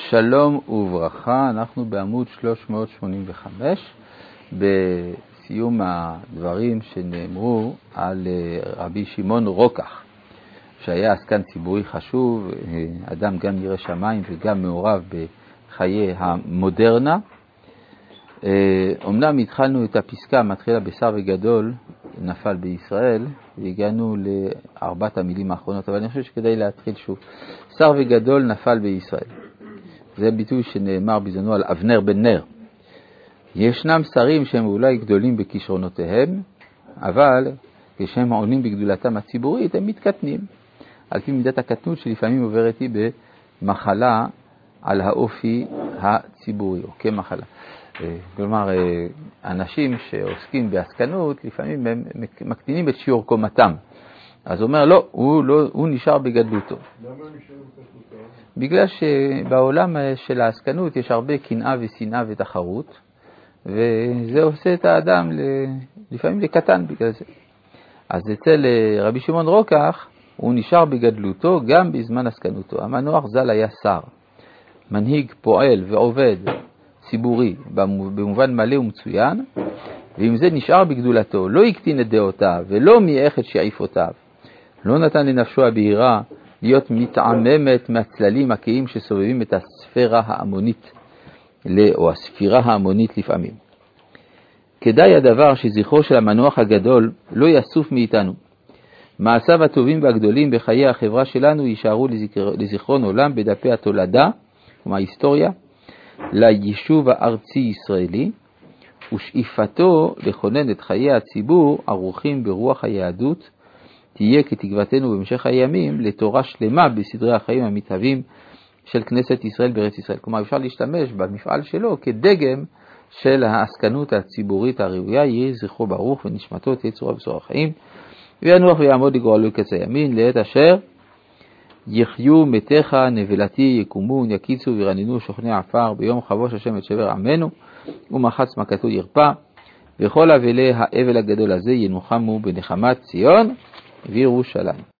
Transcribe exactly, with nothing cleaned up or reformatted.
שלום וברכה, אנחנו בעמוד שלוש מאות שמונים וחמש, בסיום הדברים שנאמרו על רבי שמעון רוקח, שהיה עסקן ציבורי חשוב, אדם גם ירא שמיים וגם מעורב בחיי המודרנה. אמנם התחלנו את הפסקה, מתחילה בשר וגדול נפל בישראל, והגענו לארבעת המילים האחרונות, אבל אני חושב שכדאי להתחיל שוב. שר וגדול נפל בישראל. זה ביטוי שנאמר בזמנו על אבנר בן נר. ישנם שרים שהם אולי גדולים בכישרונותיהם, אבל כשהם עולים בגדולתם הציבורית הם מתקטנים. על פי מידת הקטנות שלפעמים עוברת היא במחלה על האופי הציבורי, או כמחלה. כלומר, אנשים שעוסקים בעסקנות, לפעמים הם מקטינים את שיעור קומתם. אז הוא אומר, לא, הוא, לא, הוא נשאר בגדלותו. למה הוא נשאר בגדלותו? בגלל שבעולם של העסקנות יש הרבה קנאה ושנאה ותחרות, וזה עושה את האדם לפעמים לקטן בגלל זה. אז אצל רבי שמעון רוקח, הוא נשאר בגדלותו גם בזמן עסקנותו. המנוח ז"ל היה שר, מנהיג, פועל ועובד ציבורי במובן מלא ומצוין, ועם זה נשאר בגדולתו, לא הקטין את דעותיו ולא מייח את שאיפותיו. לא נתן לנפשו הבהירה להיות מתעממת מהצללים הקיים שסובבים את הספירה ההמונית, או הספירה ההמונית לפעמים. כדאי הדבר שזכרו של המנוח הגדול לא יסוף מאיתנו. מעשיו הטובים והגדולים בחיי החברה שלנו יישארו לזכר, לזכרון עולם בדפי התולדה, ומההיסטוריה, ליישוב הארצי ישראלי, ושאיפתו לכונן את חיי הציבור ערוכים ברוח היהדות, תהיה כתקוותנו במשך הימים לתורה שלמה בסדרי החיים המתהווים של כנסת ישראל בארץ ישראל. כלומר, אפשר להשתמש במפעל שלו כדגם של העסקנות הציבורית הראויה, יהי זכרו ברוך ונשמתו תהיה צרורה בצרור החיים, וינוח ויעמוד לגורלו קץ הימין, לעת אשר יחיו מתיך נבלתי יקומון יקיצו וירננו שוכני עפר ביום חבוש השם את שבר עמנו ומחץ מכתו ירפא, וכל אבלי האבל הגדול הזה ינוחמו בנחמת ציון וירושלים.